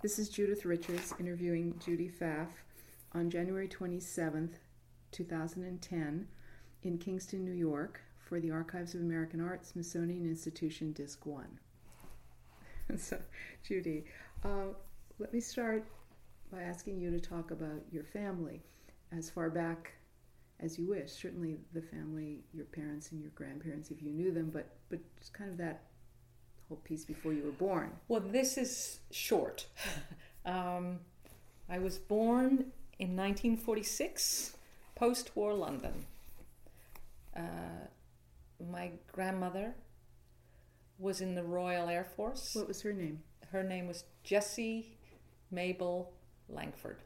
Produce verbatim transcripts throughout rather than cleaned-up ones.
This is Judith Richards interviewing Judy Pfaff on January twenty-seventh, twenty ten in Kingston, New York for the Archives of American Art, Smithsonian Institution, Disc one. So, Judy, uh, let me start by asking you to talk about your family as far back as you wish. Certainly the family, your parents and your grandparents, if you knew them, but, but just kind of that whole piece before you were born. Well, this is short. um, I was born in nineteen forty-six, post-war London. Uh, my grandmother was in the Royal Air Force. What was her name? Her name was Jessie Mabel Langford.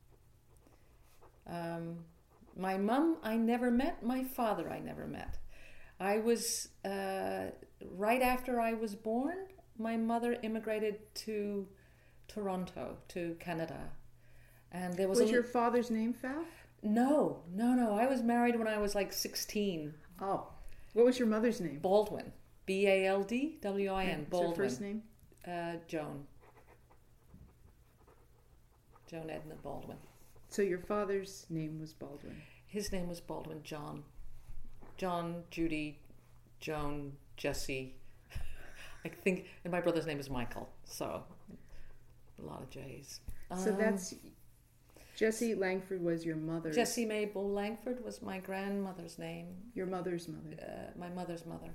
Um, my mum I never met. My father I never met. I was, uh, right after I was born, my mother immigrated to Toronto, to Canada. And there was Was a, your father's name Pfaff? No, no, no. I was married when I was like sixteen. Oh. What was your mother's name? Baldwin. B A L D W I N. And Baldwin. what's her first name? Uh, Joan. Joan Edna Baldwin. So your father's name was Baldwin. His name was Baldwin John. John, Judy, Joan, Jessie. I think, and my brother's name is Michael. So, a lot of J's. So Um, that's, Jessie Langford was your mother's. Jessie Mabel Langford was my grandmother's name. Your mother's mother. Uh, my mother's mother.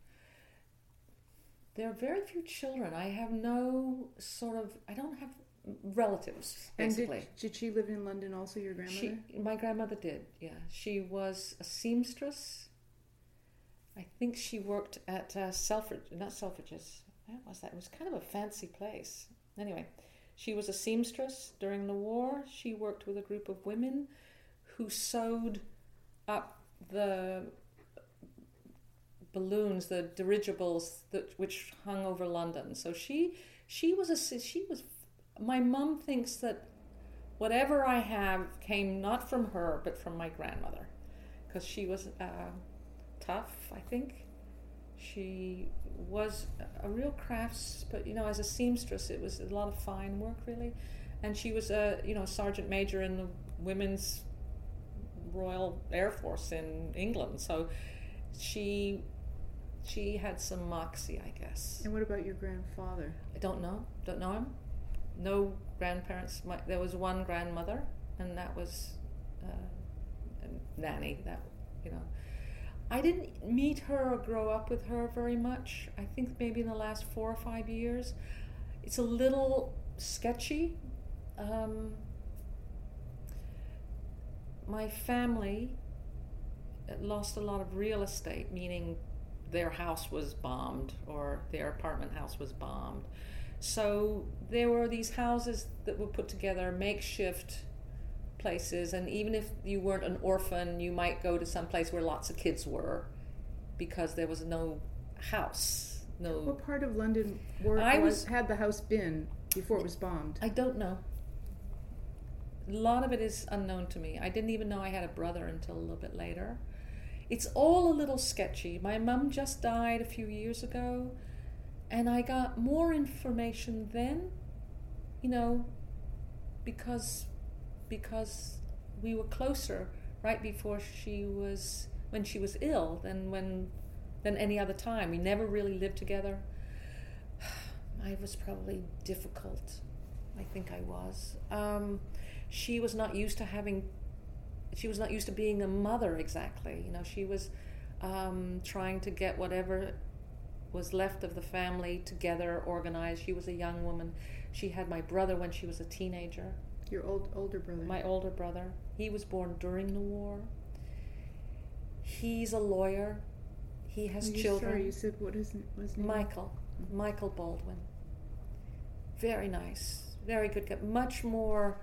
There are very few children. I have no sort of, I don't have relatives, basically. And did, did she live in London also, your grandmother? She, my grandmother did, yeah. She was a seamstress. I think she worked at uh, Selfridge, not Selfridges. Where was that? It was kind of a fancy place. Anyway, she was a seamstress during the war. She worked with a group of women who sewed up the balloons, the dirigibles that which hung over London. So she she was a she was. My mum thinks that whatever I have came not from her but from my grandmother, because she was uh, tough. I think she was a real crafts, but you know, as a seamstress, it was a lot of fine work, really. And she was a you know sergeant major in the Women's Royal Air Force in England, so she she had some moxie, I guess. And what about your grandfather? I don't know. Don't know him. No grandparents. My, there was one grandmother, and that was uh, a nanny. That you know, I didn't meet her or grow up with her very much. I think maybe in the last four or five years. It's a little sketchy. Um, my family lost a lot of real estate, meaning their house was bombed or their apartment house was bombed. So there were these houses that were put together, makeshift places, and even if you weren't an orphan, you might go to some place where lots of kids were, because there was no house. No. What part of London were, I was, was, had the house been before it was bombed? I don't know. A lot of it is unknown to me. I didn't even know I had a brother until a little bit later. It's all a little sketchy. My mum just died a few years ago, and I got more information then, you know, because because we were closer right before she was, when she was ill, than when than any other time. We never really lived together. I was probably difficult. I think I was. Um, she was not used to having, she was not used to being a mother exactly. You know, she was um, trying to get whatever was left of the family together, organized. She was a young woman. She had my brother when she was a teenager. Your old older brother. My older brother. He was born during the war. He's a lawyer. He has you, children. Sorry, you said what is his name? Michael. Mm-hmm. Michael Baldwin. Very nice. Very good guy. Much more...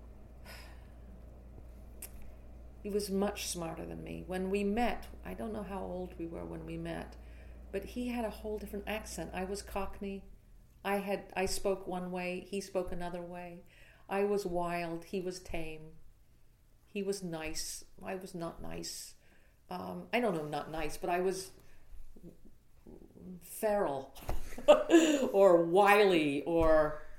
He was much smarter than me. When we met, I don't know how old we were when we met, but he had a whole different accent. I was Cockney. I had I spoke one way. He spoke another way. I was wild. He was tame. He was nice. I was not nice. Um, I don't know, not nice, but I was feral or wily or